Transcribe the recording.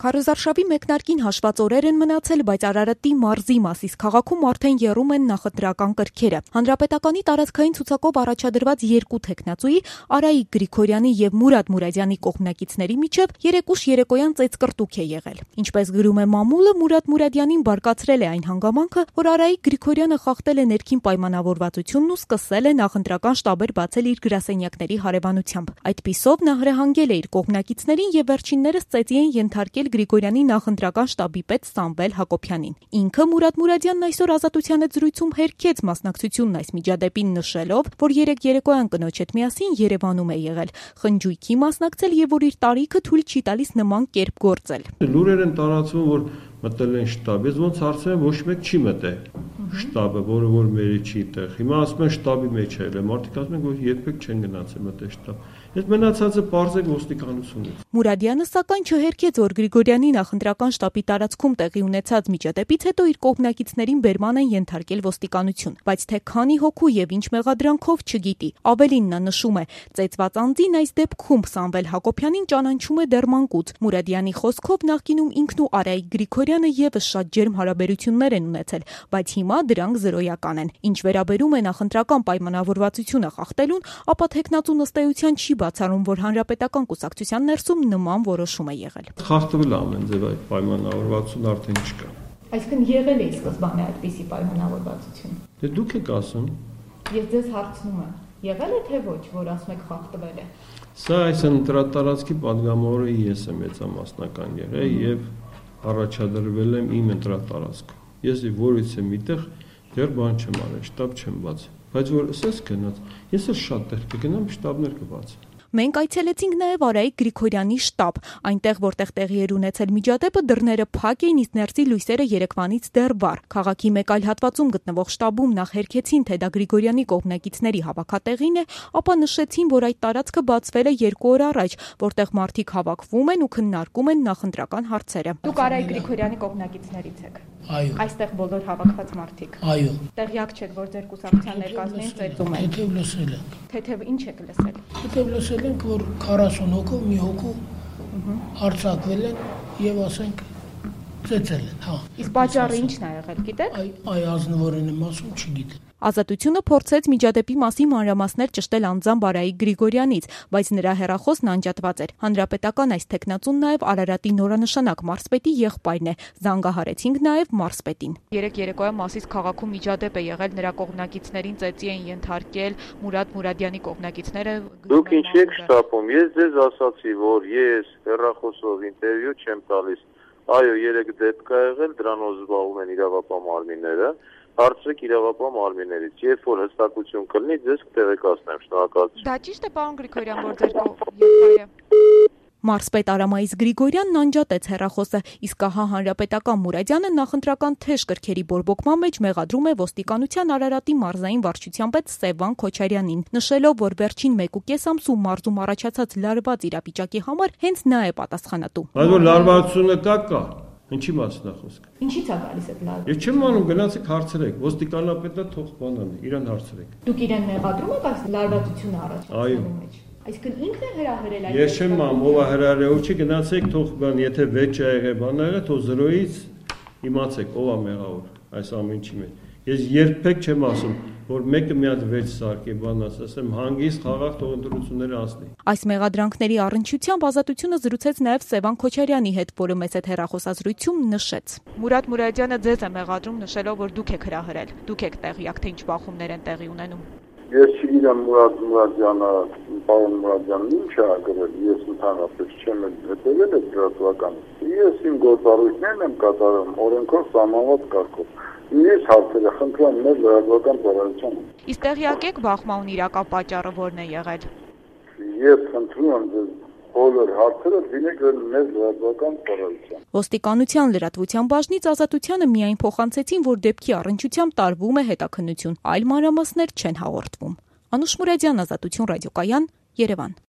Քարոզարշավի մեկնարկին հաշված օրեր են մնացել, բայց Արարատի մարզի Մասիս քաղաքում արդեն եռում են նախընտրական կրքերը։ Հանրապետականի տարածքային ցուցակով առաջադրված երկու թեկնածուի Արայիկ Գրիգորյանի եւ Մուրադ Մուրադյանի կողմնակիցների միջև երեկուշ երեկոյան ծեծկրտուք է եղել։ Ինչպես գրում է մամուլը, Մուրադ Մուրադյանին բարկացրել է այն հանգամանքը, որ Արայիկ Գրիգորյանը խախտել է ներքին պայմանավորվածությունն ու սկսել է նախընտրական շտաբեր բացել իր գրասենյակների հարևանությամբ։ Այդպիսով նա հրահանգել է իր կողմնակիցներին եւ վերջիններս ծեծի են ենթարկել Գրիգորյանի նախընտրական շտաբի պետ Սամվել Հակոբյանին։ Ինքը Մուրադ Մուրադյանն այսօր Ազատության հետ զրույցում հերքեց մասնակցությունն այս միջադեպին, նշելով, որ երեկոյան կնոջ հետ միասին Երևանում է եղել, խնջույքի մասնակցել եւ որ իր տարիքը թույլ չի տալիս նման կերպ գործել։ Լուրեր են տարածվում, որ մտել են շտաբ, ես ոնց հարցրեմ, ոչ մեկ չի մտել շտաբը, որը որ մերի չի տեղ։ Հիմա ասում են շտաբի մեջ է եղել, մարդիկ ասում են, որ երբեք չեն գնացել մտել շտաբ։ Ես մնացածը պարզեք ոստիկանությունից։ Մուրադյանը սակայն չհերքեց, որ Գրիգորյանի նախընտրական շտաբի տարածքում տեղի ունեցած միջադեպից հետո իր կողմնակիցներին բերման են ենթարկել ոստիկանություն, բայց թե քանի հոգու եւ ինչ մեղադրանքով չգիտի։ Ավելին նա նշում է, ծեծված անձին այս դեպքում Սամվել Հակոբյանին ճանաչում է դեռ մանկուց։ Մուրադյանի խոսքով նախկինում ինքն ու Արայիկ Գրիգորյանը եւս շատ ջերմ հարաբերություններ են ունեցել, բայց հիմա դրանք զրոյական են։ Ինչ վերաբերում է նախընտրական պայմանավորվածությունը խախտելուն, ապա թեկնածուն ըստ էության չի բացառում, որ հանրապետական կուսակցության ներսում նման որոշում է եղել։ Խախտվել ամեն ձև այդ պայմանավորվածությունը արդեն չկա։ Այսինքն եղել է սկզբանե այդպիսի պայմանավորվածություն։ Դե դուք եք ասում։ Ես ձեզ հարցնում եմ, եղել է թե ոչ, որ ասում եք խախտվել է։ Սա այս ընտրատարածքի падգամավորը ես եմ մեծամասնական եղել եւ առաջադրվել եմ իմ ընտրատարածքում։ Ես որից եմ միտեղ դեռ բան չեմ արել, շտաբ չեմ բացել։ Բայց որ ասես գնաց, ես էլ շատ տեղ կգնամ, շտաբներ կբացեմ։ Մենք այցելեցինք նաև Արայիկ Գրիգորյանի շտաբ, այնտեղ որտեղ տեղի էր ունեցել միջադեպը, դռները փակ էին, իսկ ներսի լույսերը երեկվանից դեռ վառ։ Քաղաքի մեկ այլ հատվածում գտնվող շտաբում նախ հերքեցին, թե դա Գրիգորյանի կողմնակիցների հավաքատեղին է, ապա նշեցին, որ այդ տարածքը բացվել է 2 օր առաջ, որտեղ մարդիկ հավաքվում են ու քննարկում են նախընտրական հարցերը։ Դուք Արայիկ Գրիգորյանի կողմնակիցներից եք։ Այո։ Այստեղ բոլոր հավաքված մարդիկ։ Այո։ Տեղյակ չեք, որ ձեր կուսակցության ներկայացնին ծեծում են։ Թեթև լսել եմ։ Թեթև ինչ եք լսել։ Թեթև լսել ենք, որ 40 հոգով մի հոգու արձակվել են եւ ասենք ծեծել են, հա։ Իսկ պատճառը ի՞նչն է եղել, գիտեք։ Այ ազնվորեն եմ ասում, չգիտեմ։ Ազատությունը փորձեց միջադեպի մասին մանրամասներ ճշտել անձամբ Արայիկ Գրիգորյանից, բայց նրա հեռախոսն անջատված էր։ Հանրապետական այս թեկնածուն նաև Արարատի նորանշանակ մարզպետի եղբայրն է։ Զանգահարեցինք նաև մարզպետին։ Երեկոյան Մասիս քաղաքում միջադեպ է եղել, նրա կողմնակիցներին ծեծի են ենթարկել Մուրադ Մուրադյանի կողմնակիցները։ Դուք ինչ եք շտապում։ Ես ձեզ ասացի, որ ես հեռախոսով ինտերվյու չեմ տալիս։ Այո, 3 դեպք կա եղել, դրանով զբաղվում են իրավապահ մարմինները։ Հարցրեք իրավապահ մարմիններից, երբ որ հստակություն կլինի, ձեզ կտեղեկացնեմ, շնորհակալություն։ Դա ճիշտ է, պարոն Գրիգորյան, որ ձեր եղբայրը Մարզպետ Արամայիս Գրիգորյանն անջատեց հեռախոսը, իսկ ահա հանրապետական Մուրադյանը նախընտրական թեժ կրքերի բորբոքման մեջ մեղադրում է ոստիկանության Արարատի մարզային վարչության պետ Սևան Քոչարյանին, նշելով, որ վերջին 1.5 ամսում մարզում առաջացած լարված իրավիճակի համար հենց նա է պատասխանատու։ Բայց որ լարվածությունը կա։ Ինչի մասն է խոսքը։ Ինչի՞ց է գալիս այդ լարվածությունը։ Ես չեմ անում, գնացեք հարցրեք, ոստիկանապետը թող բանան, իրան հարցրեք։ Դուք իրեն մեղադրում եք այս լարվածությունը առաջացնելու մեջ։ Այսինքն ինքն է հրահրել այդ։ Ես չեմ անում, ով է հրահրել, չի գնացեք թող բան, եթե վեճ է եղել, բան ա եղել, թող զրոյից իմացեք, ով է մեղավոր այս ամեն ինչի մեջ։ Ես երբեք չեմ ասում, որ մեկը մի հատ վեճ սարքի, բան ասեմ, հանգիստ խաղաղ թող ընտրությունները անցնի։ Այս մեղադրանքների առնչությամբ Ազատությունը զրուցեց նաև Սևան Քոչարյանի հետ, որը մեծ հետ հեռախոսազրույցում նշեց։ Մուրադ Մուրադյանը ձեզ է մեղադրում, նշելով, որ դուք եք հրահրել։ Դուք եք տեղյակ, թե ինչ բախումներ են տեղի ունենում։ Ես չգիտեմ Մուրադ Մուրադյանը, պարոն Մուրադյանն ինչ է գրել, ես ընդհանրապես չեմ հետևել այդ լրատվականից։ Ես իմ գործառույթներն եմ կատարում օրենքով սահմանված կարգով։ Ես հարցերը խնդրում եմ մեր լրատվական ծառայության։ Իսկ տեղյակ եք բախման իրական պատճառը որն է եղել։ Ես խնդրում եմ ձեզ բոլոր հարցերը դինեք մեր լրատվական ծառայության։ Ոստիկանության լրատվության բաժնից Ազատությանը միայն փոխանցեցին, որ դեպքի առնչությամբ տարվում է հետաքննություն, այլ մանրամասներ չեն հաղորդվում։ Անուշ Մուրադյան, Ազատություն ռադիոկայան, Երևան։